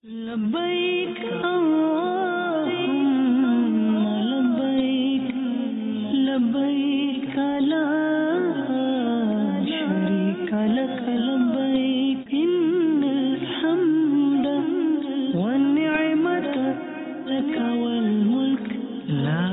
لبيك اللهم لبيك لبيك لا شريك لك لبيك إن الحمد والنعمة لك والملك لا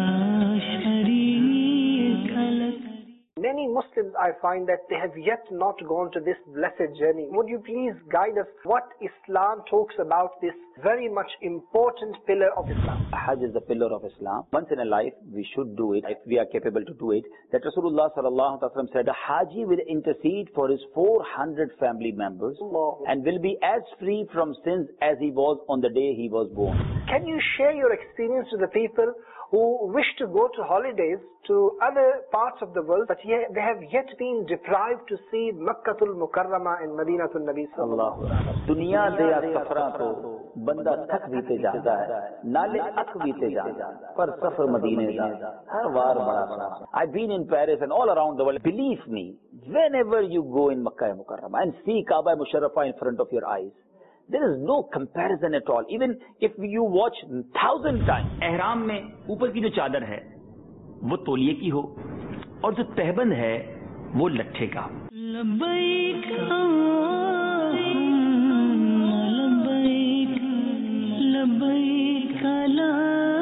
شريك لك. Many Muslims, I find that they have yet not gone to this blessed journey. Would you please guide us what Islam talks about this very much important pillar of Islam? Hajj is the pillar of Islam. Once in a life, we should do it if we are capable to do it. That Rasulullah sallallahu alaihi wasallam said, a Haji will intercede for his 400 family members and will be as free from sins as he was on the day he was born. Can you share your experience with the people who wish to go to holidays to other parts of the world, but they have yet been deprived to see Makkatul Mukarrama and Madinatul Nabi sallallahu alaihi wasallam? दुनिया दे सफरा तो बंदा थक बीते जाता है, नाले अक बीते जाता है, पर सफर मदीने का हर बार बड़ा. I've been in Paris and all around the world. Believe me, whenever you go in Makkah Mukarrama and see Kaaba Musharrafa in front of your eyes, there is no comparison at all. Even if you watch 1,000 times. एहराम में ऊपर की जो चादर है वो तौलिए की हो और जो तहबंद है वो लट्ठे का. लब्बैक अल्लाहुम्मा लब्बैक लब्बैक ला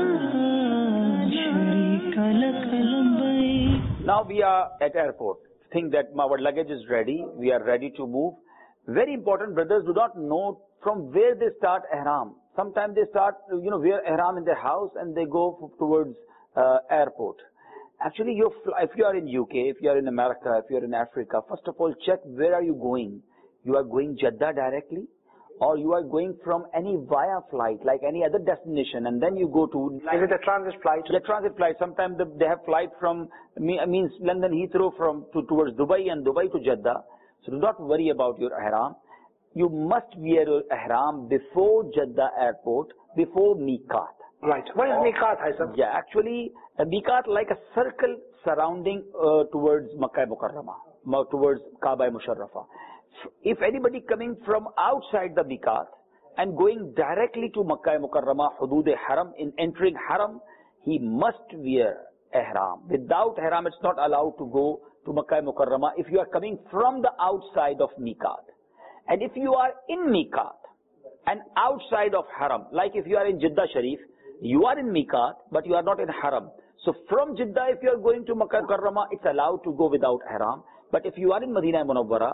शरीका लक लब्बैक. Now we are at airport. Think that our luggage is ready. We are ready to move. Very important, brothers do not know from where they start ihram. Sometimes they start, wear ihram in their house and they go towards airport. Actually, if you are in UK, if you are in America, if you are in Africa, first of all, check where are you going. You are going Jeddah directly, or you are going from any via flight, like any other destination, and then you go to... Is it a transit flight? The transit flight. Sometimes they have flight from, means London Heathrow towards Dubai and Dubai to Jeddah. So do not worry about your ihram. You must wear your ihram before Jeddah airport, before Miqat. Right. What is Miqat, Haisam? Yeah, actually, a Miqat like a circle surrounding towards Makkah Mukarrama, towards Kaaba Musharrafa. If anybody coming from outside the Miqat and going directly to Makkah Mukarrama, Hudud Haram, in entering Haram, he must wear ihram. Without ihram, it's not allowed to go to Makkah Mukarrama if you are coming from the outside of Miqat. And if you are in Miqat and outside of Haram, like if you are in Jeddah Sharif, you are in Miqat, but you are not in Haram. So from Jeddah, if you are going to Makkah Mukarrama, it's allowed to go without ihram. But if you are in Madinah Munawwara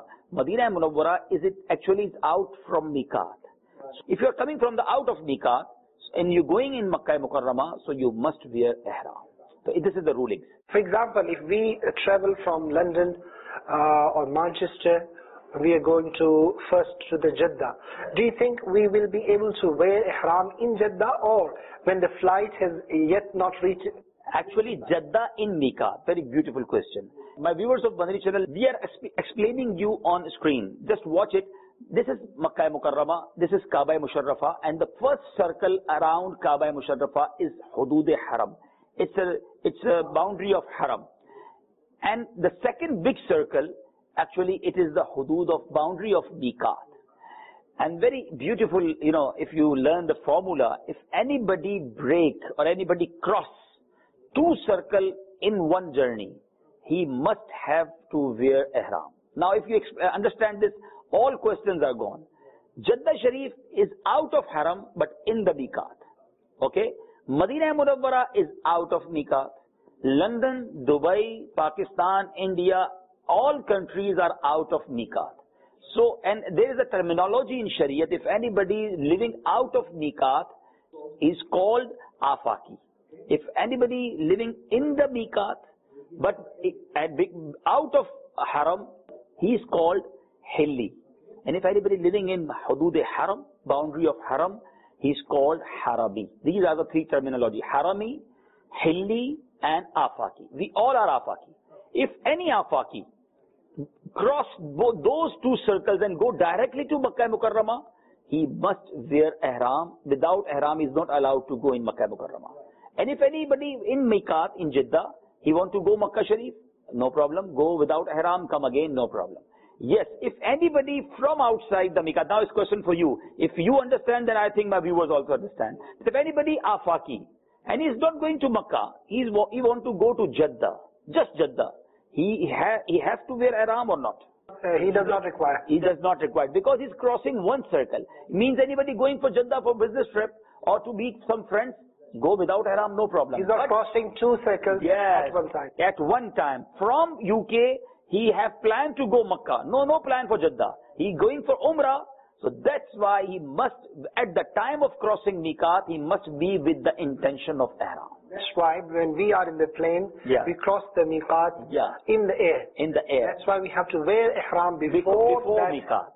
is out from Miqat. So if you are coming from the out of Miqat and you're going in Makkah Mukarrama, so you must wear ihram. So this is the rulings. For example, if we travel from London or Manchester, we are going first to the Jeddah. Do you think we will be able to wear ihram in Jeddah, or when the flight has yet not reached? Actually, Jeddah in Miqat. Very beautiful question. My viewers of Badri channel, we are explaining you on screen. Just watch it. This is Makkah Mukarrama. This is Kaaba Musharrafa, and the first circle around Kaaba Musharrafa is Hudud Haram. It's a boundary of Haram. And the second big circle, actually, it is the hudud of boundary of Miqat. And very beautiful, if you learn the formula, if anybody break or anybody cross two circles in one journey, he must have to wear ihram. Now, if you understand this, all questions are gone. Jeddah Sharif is out of Haram, but in the Miqat. Okay? Madinah Munawwara is out of Miqat. London, Dubai, Pakistan, India, all countries are out of Miqat. So, and there is a terminology in Shariat, if anybody living out of Miqat is called Afaki. If anybody living in the Miqat, but out of Haram, he is called Hilli. And if anybody living in Hudud Haram, boundary of Haram, he is called Harami. These are the three terminology. Harami, Hilli, and Afaki. We all are Afaki. If any Afaki cross both those two circles and go directly to Makkah Mukarrama, he must wear ihram. Without ihram, he is not allowed to go in Makkah Mukarrama. And if anybody in Miqat, in Jeddah, he want to go Makkah Sharif, no problem. Go without ihram, come again, no problem. Yes, if anybody from outside the miqat, now it's question for you. If you understand, then I think my viewers also understand. But if anybody afaki, and he's not going to Makkah, he want to go to Jeddah, just Jeddah, he has to wear ihram or not? He does not require. He does not require, because he's crossing one circle. It means anybody going for Jeddah for business trip or to meet some friends, go without ihram, no problem. He's not crossing two circles yes, at one time. At one time. From UK, he have planned to go Makkah. No plan for Jeddah. He going for Umrah. So that's why he must, at the time of crossing Miqat, he must be with the intention of ihram. That's why when we are in the plane, we cross the Miqat in the air. In the air. That's why we have to wear ihram before Miqat.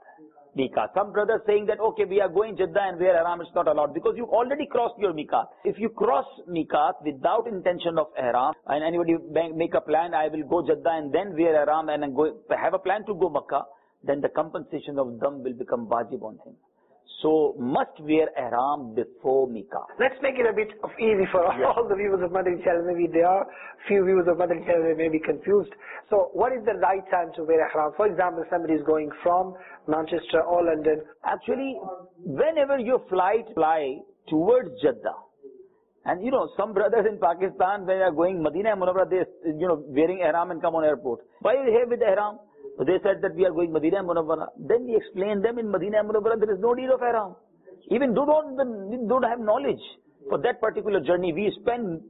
Some brothers saying that, okay, we are going Jeddah and wear ihram, it's not allowed, because you already crossed your Miqat. If you cross Miqat without intention of ihram, and anybody make a plan, I will go Jeddah and then wear ihram and have a plan to go Makkah, then the compensation of them will become wajib on him. So must wear ihram before Miqat. Let's make it a bit of easy for all the viewers of Madani Channel. Maybe there are few viewers of Madani Channel that may be confused. So what is the right time to wear ihram? For example, somebody is going from Manchester or London. Actually, whenever your fly towards Jeddah, and some brothers in Pakistan, when they are going Medina Munawwara, they wearing ihram and come on airport. Why are you here with ihram? So they said that we are going Medina Munawwara. Then we explained them in Medina Munawwara there is no need of ihram. Even don't have knowledge for that particular journey. We spend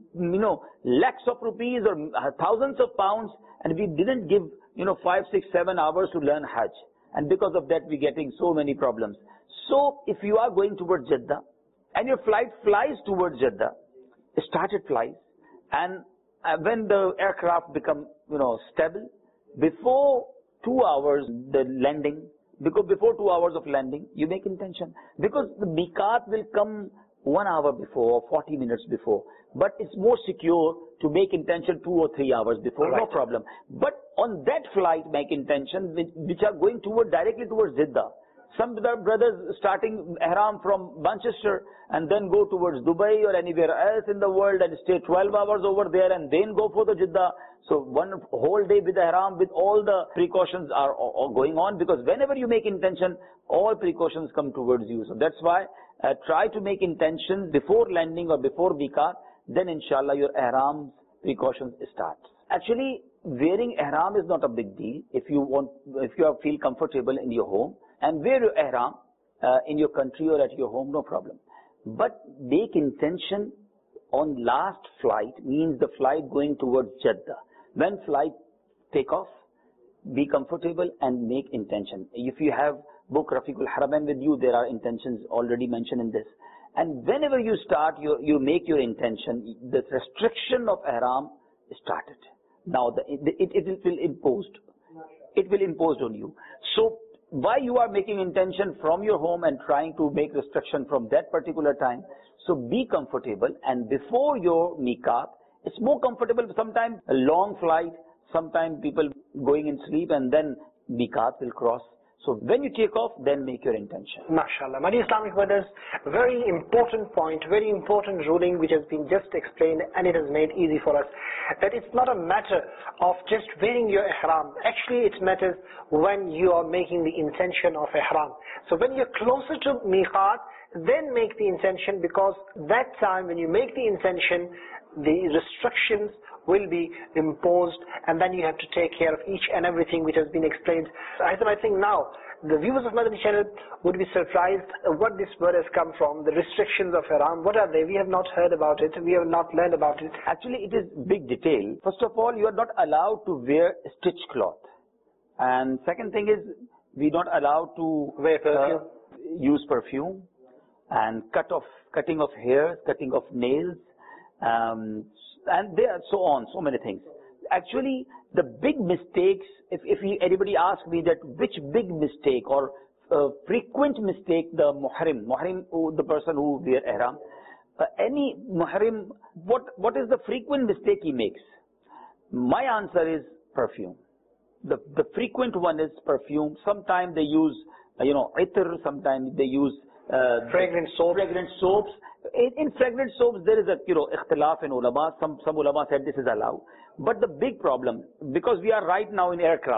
lakhs of rupees or thousands of pounds, and we didn't give 5, 6, 7 hours to learn Hajj. And because of that, we're getting so many problems. So if you are going towards Jeddah and your flight flies towards Jeddah, started flies, and when the aircraft become stable, before 2 hours the landing, because before 2 hours of landing, you make intention. Because the Miqat will come 1 hour before, 40 minutes before. But it's more secure to make intention 2 or 3 hours before, no problem. But on that flight, make intention which are going directly towards Jeddah. Some brothers starting ihram from Manchester and then go towards Dubai or anywhere else in the world and stay 12 hours over there and then go for the Jeddah. So one whole day with ihram, with all the precautions are going on, because whenever you make intention, all precautions come towards you. So that's why try to make intentions before landing or before Miqat, then inshallah your ihram precautions start. Actually, wearing ihram is not a big deal. If you feel comfortable in your home, and wear your ihram in your country or at your home, no problem. But make intention on last flight, means the flight going towards Jeddah. When flight take off, be comfortable and make intention. If you have book Rafiqul Haramain with you, there are intentions already mentioned in this. And whenever you start, you make your intention, the restriction of ihram started. Now it will imposed. It will imposed on you. So why you are making intention from your home and trying to make restriction from that particular time? So be comfortable, and before your Miqat, it's more comfortable. Sometimes a long flight, sometimes people going in sleep, and then Miqat will cross. So when you take off, then make your intention. MashaAllah. My dear Islamic brothers, very important point, very important ruling which has been just explained, and it has made easy for us. That it's not a matter of just wearing your ihram. Actually, it matters when you are making the intention of ihram. So when you're closer to Miqat, then make the intention, because that time when you make the intention, the restrictions will be imposed, and then you have to take care of each and everything which has been explained. I think now the viewers of Madani Channel would be surprised what this word has come from. The restrictions of ihram, what are they? We have not heard about it. We have not learned about it. Actually, it is big detail. First of all, you are not allowed to wear stitch cloth. And second thing is, we not allowed to use perfume, and cutting of hair, cutting of nails, and there are so on, so many things. Actually, the big mistakes, if anybody asks me that which big mistake or frequent mistake the muhrim, the person who wear ihram, any muhrim, what is the frequent mistake he makes? My answer is perfume. The frequent one is perfume. Sometimes they use, itr, sometimes they use fragrant soaps. In fragrant soaps, there is a ikhtilaf in ulama. Some ulama said this is allowed. But the big problem, because we are right now in aircraft,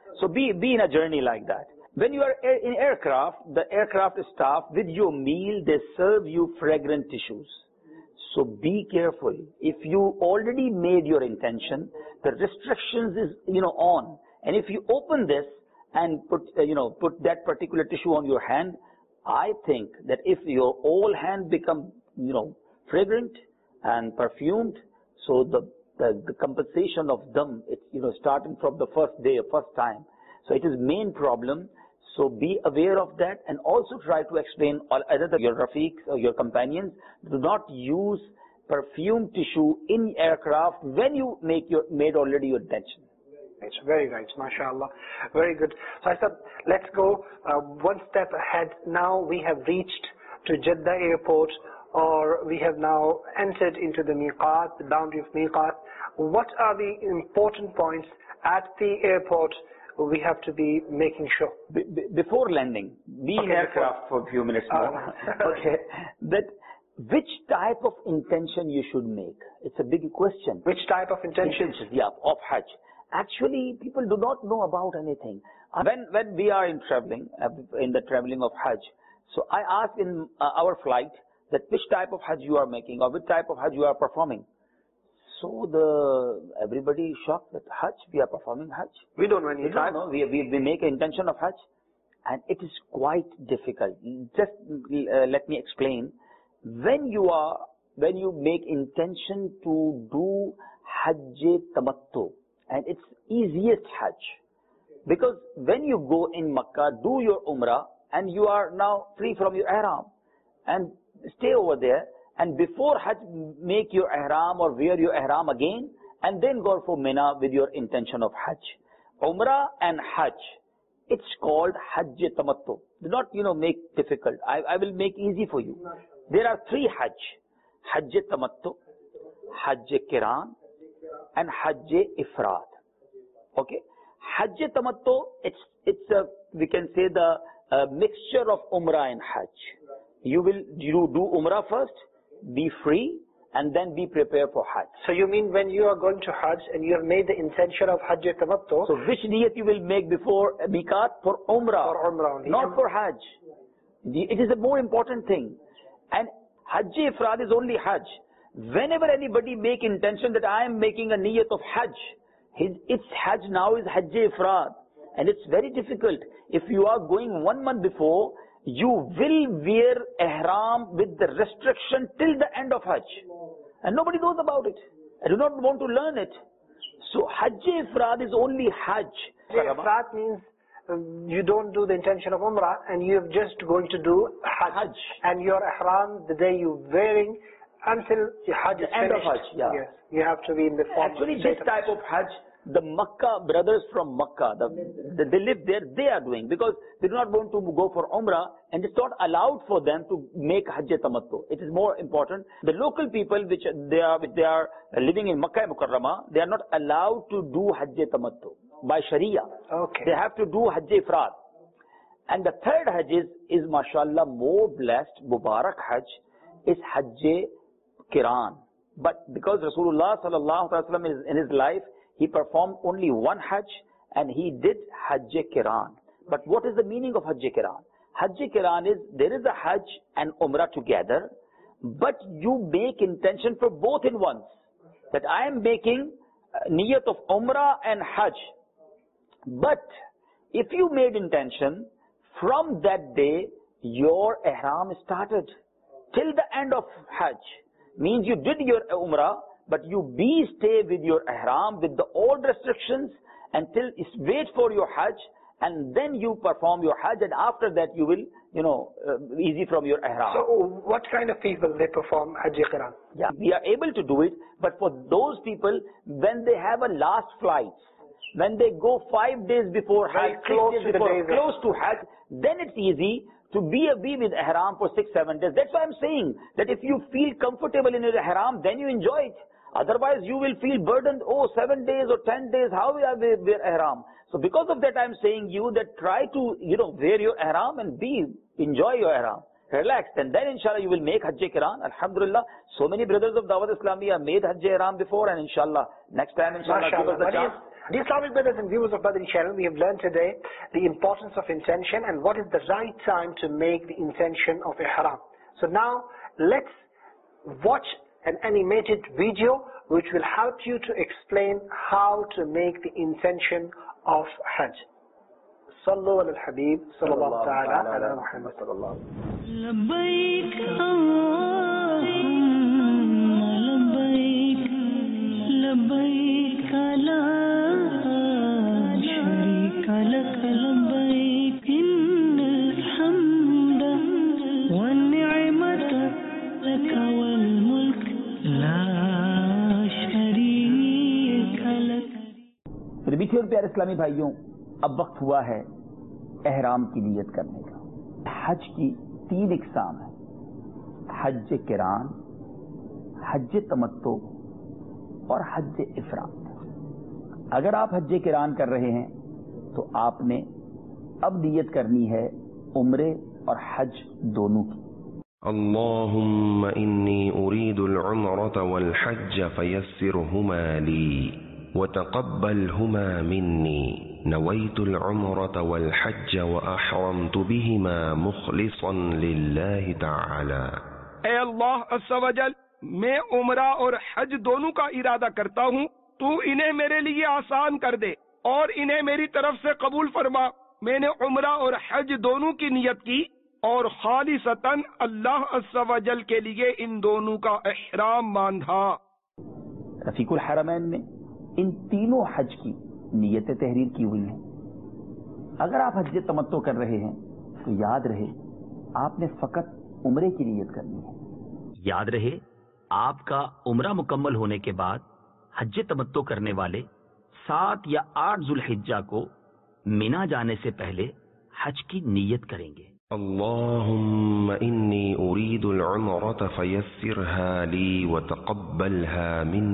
So be in a journey like that. When you are in aircraft, the aircraft staff, with your meal, they serve you fragrant tissues. So be careful. If you already made your intention, the restrictions is, on. And if you open this and put that particular tissue on your hand, I think that if your whole hand become, fragrant and perfumed, so the compensation of them, it's, starting from the first day, first time. So it is main problem. So be aware of that, and also try to explain either your rafiqs or your companions, do not use perfumed tissue in aircraft when you made already your intention. It's very right, mashallah. Very good. So I said, let's go one step ahead. Now we have reached to Jeddah airport, or we have now entered into the miqat, the boundary of miqat. What are the important points at the airport we have to be making sure? Before landing, be in aircraft for a few minutes more. Okay. That which type of intention you should make? It's a big question. Which type of intention? Yeah, of Hajj. Actually, people do not know about anything. When we are in the traveling of Hajj, so I ask in our flight that which type of Hajj you are making or which type of Hajj you are performing. So everybody is shocked that Hajj, we are performing Hajj. We don't know any type. We make an intention of Hajj, and it is quite difficult. Just let me explain. When you make intention to do Hajj Tamattu, and it's easiest Hajj, because when you go in Makkah, do your Umrah, and you are now free from your Ihram, and stay over there, and before Hajj, make your Ihram or wear your Ihram again, and then go for Mina with your intention of Hajj. Umrah and Hajj, it's called Hajj Tamattu. Do not, make difficult. I will make easy for you. There are 3 Hajj. Hajj Tamattu, Hajj Qiran, and Hajj Ifrad. Okay? Hajj Tamattu, we can say the mixture of Umrah and Hajj. You do Umrah first, be free, and then be prepared for Hajj. So you mean when you are going to Hajj and you have made the intention of Hajj Tamattu? So which niyat you will make before Miqat? For Umrah. For Umrah only. Not for Hajj. It is a more important thing. And Hajj Ifrad is only Hajj. Whenever anybody make intention that I am making a niyat of Hajj, its Hajj now is Hajj Ifrad. And it's very difficult. If you are going 1 month before, you will wear ihram with the restriction till the end of Hajj. And nobody knows about it. I do not want to learn it. So Hajj Ifrad is only Hajj. Ifrad means you don't do the intention of Umrah, and you're just going to do Hajj. And your ihram, the day you're wearing, until the Hajj is end finished. Of Hajj, yeah. Yes, you have to be in the form. Actually, this type of Hajj, the Makkah brothers from Makkah, they live there, they are doing, because they do not want to go for Umrah, and it's not allowed for them to make Hajj Tamattu. It is more important. The local people which they are living in Makkah Mukarramah, they are not allowed to do Hajj Tamattu by Sharia. Okay. They have to do Hajj Ifrad. And the third Hajj is mashallah more blessed, Mubarak Hajj, is Hajj Qiran. But because Rasulullah sallallahu alaihi wasallam in his life, he performed only 1 Hajj, and he did Hajj Qiran. But what is the meaning of Hajj Qiran? Hajj Qiran is, there is a Hajj and Umrah together, but you make intention for both in once. That I am making niyat of Umrah and Hajj. But if you made intention, from that day, your Ihram started till the end of Hajj. Means you did your Umrah, but you stay with your Ihram with the old restrictions until wait for your Hajj, and then you perform your Hajj, and after that you will, easy from your Ihram. So what kind of people they perform Hajj Qiran? Yeah, we are able to do it, but for those people, when they have a last flight, when they go 5 days before Hajj, close to Hajj, then it's easy to be with Ihram for 6-7 days. That's why I'm saying that if you feel comfortable in your Ihram, then you enjoy it. Otherwise, you will feel burdened. 7 days or 10 days, how will I wear Ihram? So because of that, I'm saying you that try to, wear your Ihram and enjoy your Ihram. Relax, and then inshallah you will make Hajj Qiran. Alhamdulillah, so many brothers of Dawat Islami have made Hajj Ihram before, and inshallah, next time inshallah give us the chance. Dear Islamic brothers and viewers of Badri channel, we have learned today the importance of intention and what is the right time to make the intention of ihram. So now let's watch an animated video which will help you to explain how to make the intention of Hajj. Sallu ala al-Habib sallallahu ta'ala ala Muhammad. لبيك اللهم لبيك لبيك لا شريك لك لبيك إن الحمد والنعمة لك والملك لا شريك لك. میرے میٹھے اور پیارے اسلامی بھائیوں، اب وقت ہوا ہے احرام کی نیت کرنے کا. حج کی 3 اقسام ہیں: حج قران، حج تمتع اور حج افراد. اگر آپ حج قران کر رہے ہیں تو آپ نے اب نیت کرنی ہے عمرے اور حج دونوں کی. اللهم إني أريد العمرة والحج فيسرهما لي وتقبلهما مني نويت العمرة والحج وأحرمت بهما مخلصا لله تعالى. اے اللہ عز و جل، میں عمرہ اور حج دونوں کا ارادہ کرتا ہوں، تو انہیں میرے لیے آسان کر دے اور انہیں میری طرف سے قبول فرما. میں نے عمرہ اور حج دونوں کی نیت کی اور خالصتاً اللہ عز و جل کے لیے ان دونوں کا احرام باندھا. رفیق الحرمین نے ان تینوں حج کی نیتیں تحریر کی ہوئی ہیں. اگر آپ حج تمتع کر رہے ہیں تو یاد رہے آپ نے فقط عمرے کی نیت کرنی ہے. یاد رہے آپ کا عمرہ مکمل ہونے کے بعد حج تمتع کرنے والے 7 یا 8 ذوالحجہ کو مینا جانے سے پہلے حج کی نیت کریں گے. اللهم إني أريد العمرة فيسرها لي وتقبلها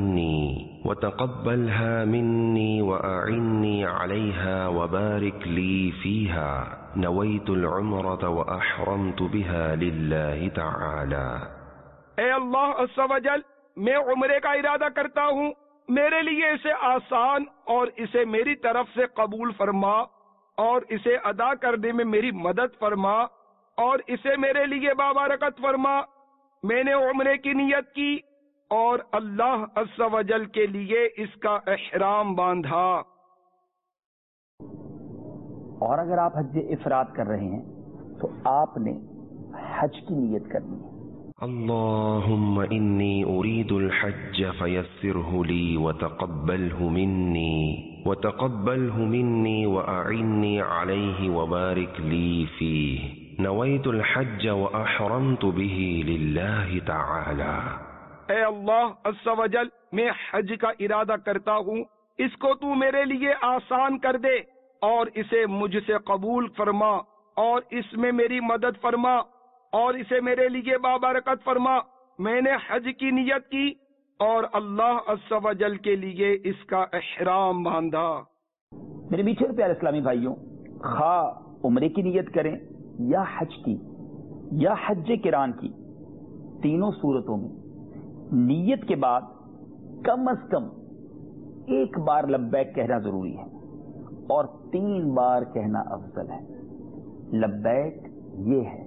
مني وأعني عليها وبارك لي فيها نويت العمرة وأحرمت بها لله تعالى. اے اللہ عز و جل، میں عمرے کا ارادہ کرتا ہوں، میرے لیے اسے آسان اور اسے میری طرف سے قبول فرما اور اسے ادا کرنے میں میری مدد فرما اور اسے میرے لیے بابرکت فرما. میں نے عمرے کی نیت کی اور اللہ عز و جل کے لیے اس کا احرام باندھا. اور اگر آپ حج افراد کر رہے ہیں تو آپ نے حج کی نیت کرنی ہے. اللهم إني أريد الحج فيسره لي وتقبله مني وأعني عليه وبارك لي فيه نويت الحج وأحرمت به لله تعالى. اے اللہ عز و جل، میں حج کا ارادہ کرتا ہوں، اس کو تو میرے لیے آسان کر دے اور اسے مجھ سے قبول فرما اور اس میں میری مدد فرما اور اسے میرے لیے بابرکت فرما. میں نے حج کی نیت کی اور اللہ عز و جل کے لیے اس کا احرام باندھا. میرے میٹھے اور پیارے اسلامی بھائیوں، خواہ عمرے کی نیت کریں یا حج کی یا حج قران کی، تینوں صورتوں میں نیت کے بعد کم از کم 1 بار لبیک کہنا ضروری ہے اور 3 بار کہنا افضل ہے. لبیک یہ ہے: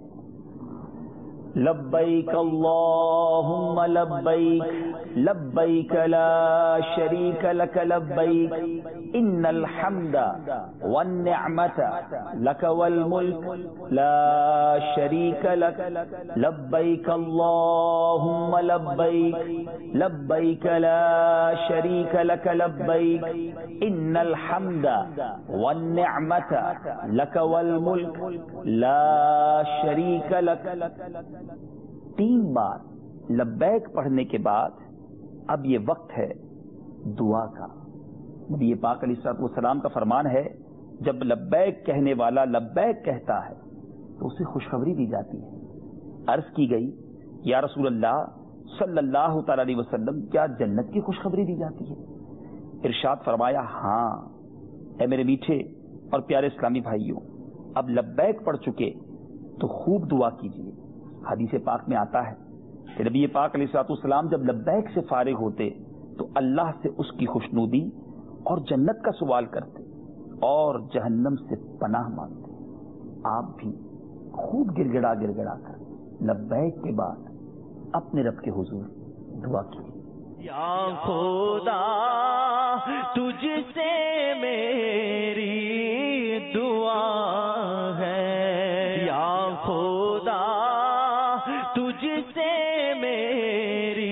لبیک اللہم لبیک لبیک لا شریک لک لبیک ان الحمد والنعمت لک والملک لا شریک لک لبیک اللہم لبیک لبیک لا شریک لک لبیک ان الحمد والنعمت لک والملک لا شریک لک. 3 بار لبیک پڑھنے کے بعد اب یہ وقت ہے دعا کا. نبی پاک علیہ الصلوۃ والسلام کا فرمان ہے، جب لبیک کہنے والا لبیک کہتا ہے تو اسے خوشخبری دی جاتی ہے. عرض کی گئی، یا رسول اللہ صلی اللہ تعالی علیہ وسلم، کیا جنت کی خوشخبری دی جاتی ہے؟ ارشاد فرمایا، ہاں. اے میرے میٹھے اور پیارے اسلامی بھائیوں، اب لبیک پڑھ چکے تو خوب دعا کیجیے. حدیث پاک میں آتا ہے کہ نبی پاک علیہ الصلوۃ والسلام جب لبیک سے فارغ ہوتے تو اللہ سے اس کی خوشنودی اور جنت کا سوال کرتے اور جہنم سے پناہ مانگتے. آپ بھی خوب گڑگڑا کر لبیک کے بعد اپنے رب کے حضور دعا کی. یا خدا تجھ سے میری دعا ہے، یا خدا تجھ سے میری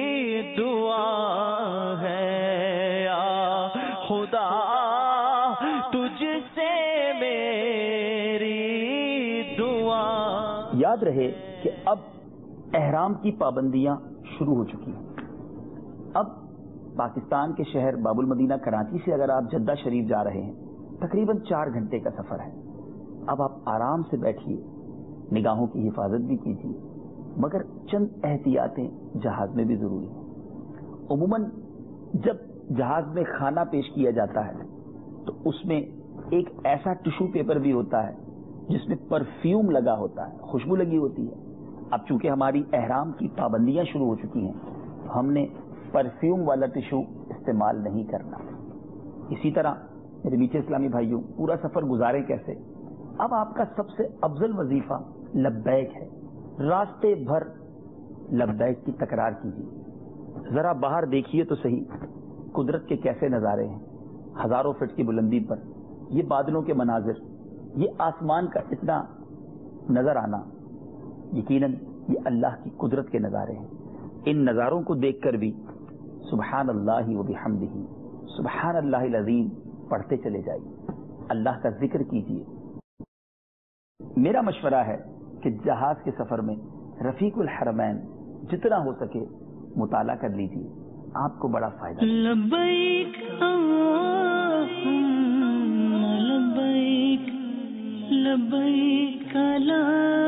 دعا ہے، یا خدا تجھ سے میری دعا. یاد رہے کہ اب احرام کی پابندیاں شروع ہو چکی ہیں. اب پاکستان کے شہر باب المدینہ کراچی سے اگر آپ جدہ شریف جا رہے ہیں تقریباً 4 گھنٹے کا سفر ہے. اب آپ آرام سے بیٹھیے، نگاہوں کی حفاظت بھی کیجیے، مگر چند احتیاطیں جہاز میں بھی ضروری ہیں. عموماً جب جہاز میں کھانا پیش کیا جاتا ہے تو اس میں ایک ایسا ٹشو پیپر بھی ہوتا ہے جس میں پرفیوم لگا ہوتا ہے، خوشبو لگی ہوتی ہے. اب چونکہ ہماری احرام کی پابندیاں شروع ہو چکی ہیں تو ہم نے پرفیوم والا ٹشو استعمال نہیں کرنا. اسی طرح میرے میٹھے اسلامی بھائیوں، پورا سفر گزارے کیسے؟ اب آپ کا سب سے افضل وظیفہ لبیک ہے. راستے بھر لبیک کی تکرار کیجیے. ذرا باہر دیکھیے تو صحیح قدرت کے کیسے نظارے ہیں. ہزاروں فٹ کی بلندی پر یہ بادلوں کے مناظر، یہ آسمان کا اتنا نظر آنا، یقیناً یہ اللہ کی قدرت کے نظارے ہیں. ان نظاروں کو دیکھ کر بھی سبحان اللہ و بحمدہ، سبحان اللہ العظیم پڑھتے چلے جائیے، اللہ کا ذکر کیجیے. میرا مشورہ ہے کہ جہاز کے سفر میں رفیق الحرمین جتنا ہو سکے مطالعہ کر لیجیے، آپ کو بڑا فائدہ. لبیک اللہم لبیک لبیک لا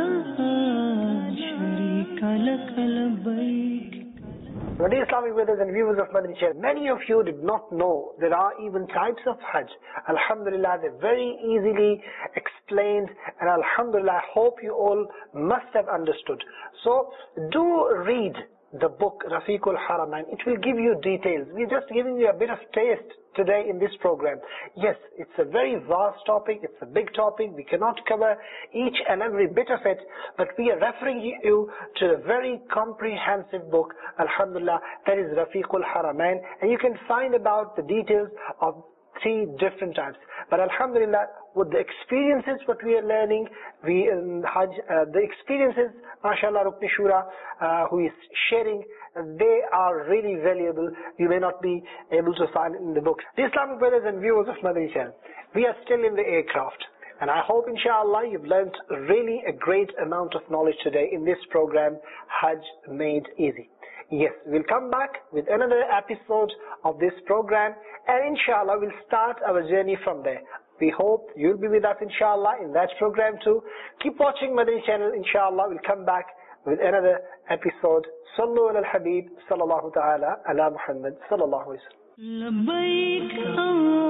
شریک لک لبیک. Dear Islamic brothers and viewers of Madani Channel, many of you did not know there are even types of Hajj. Alhamdulillah, they're very easily explained, and Alhamdulillah, I hope you all must have understood. So, do read the book Rafiqul Haramain. It will give you details. We're just giving you a bit of taste today in this program. Yes, it's a very vast topic, it's a big topic, we cannot cover each and every bit of it, but we are referring you to a very comprehensive book, Alhamdulillah, that is Rafiqul Haramain, and you can find about the details of 3 different types. But Alhamdulillah, with the experiences what we are learning, we in Hajj, the experiences, mashallah, Rukni Shura, who is sharing, they are really valuable. You may not be able to find it in the book. The Islamic brothers and viewers of Madani Channel, we are still in the aircraft, and I hope inshallah you've learned really a great amount of knowledge today in this program, Hajj Made Easy. Yes, we'll come back with another episode of this program, and inshallah we'll start our journey from there. We hope you'll be with us inshallah in that program too. Keep watching Madani Channel. Inshallah we'll come back with another episode. Sallu ala al-Habib sallallahu ta'ala ala Muhammad sallallahu alayhi wa sallam. لبیک